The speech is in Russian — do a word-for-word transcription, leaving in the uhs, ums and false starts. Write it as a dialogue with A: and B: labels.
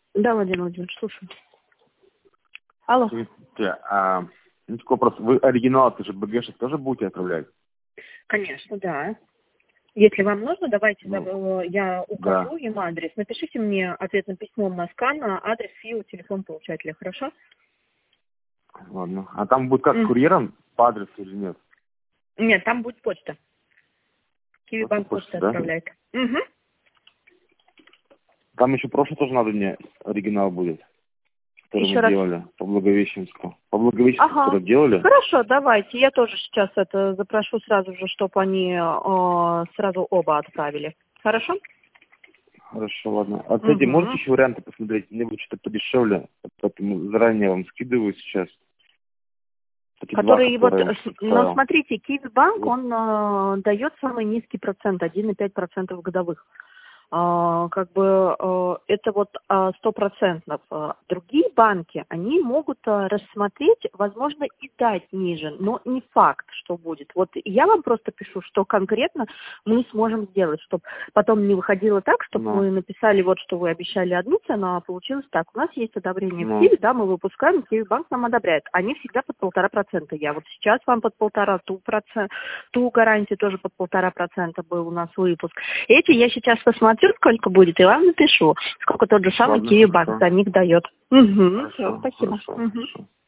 A: Да, Владимир Владимирович, слушаю. Алло.
B: Смотрите, а, ну, такой вопрос. Вы оригинал, ты же БГшек тоже будете отправлять?
A: Конечно, да. Если вам нужно, давайте
B: Ну,
A: я укажу
B: да.
A: им адрес. Напишите мне ответным письмом на скан, адрес, ФИО, телефон получателя, хорошо?
B: Ладно. А там будет как,
A: Mm.
B: курьером по адресу или нет?
A: Нет, там будет почта. Киви-банк почта
B: Да?
A: отправляет. Угу.
B: Там еще прошлый тоже надо мне оригинал будет, который
A: Еще
B: мы
A: раз.
B: делали по Благовещенску. По Благовещенску,
A: Ага.
B: который делали.
A: Хорошо, давайте. Я тоже сейчас это запрошу сразу же, чтобы они э, сразу оба отправили. Хорошо?
B: Хорошо, ладно. А, кстати,
A: Угу.
B: можете еще варианты посмотреть? Мне будет что-то подешевле, поэтому заранее вам скидываю сейчас. Эти два,
A: Который вот,
B: которые я вам
A: но
B: отправил.
A: смотрите, Киви-банк,
B: Вот.
A: он э, дает самый низкий процент, один и пять десятых процента годовых. А, как бы э, это вот а, сто процентов. А, Другие банки, они могут а, рассмотреть, возможно, и дать ниже, но не факт, что будет. Вот я вам просто пишу, что конкретно мы сможем сделать, чтобы потом не выходило так, чтобы
B: Ну,
A: мы написали, вот что вы обещали одну цену, а получилось так. У нас есть одобрение в
B: ну,
A: Киеве, да, мы выпускаем, Киевбанк нам одобряет. Они всегда под полтора процента. Я вот сейчас вам под полтора, ту, процент, ту гарантию тоже под полтора процента был у нас выпуск. Эти я сейчас посмотрю, сколько будет, и вам напишу, сколько тот же самый
B: ладно,
A: Киевбанк
B: хорошо.
A: за них дает. Угу, все,
B: Хорошо,
A: спасибо.
B: хорошо,
A: Угу.
B: хорошо.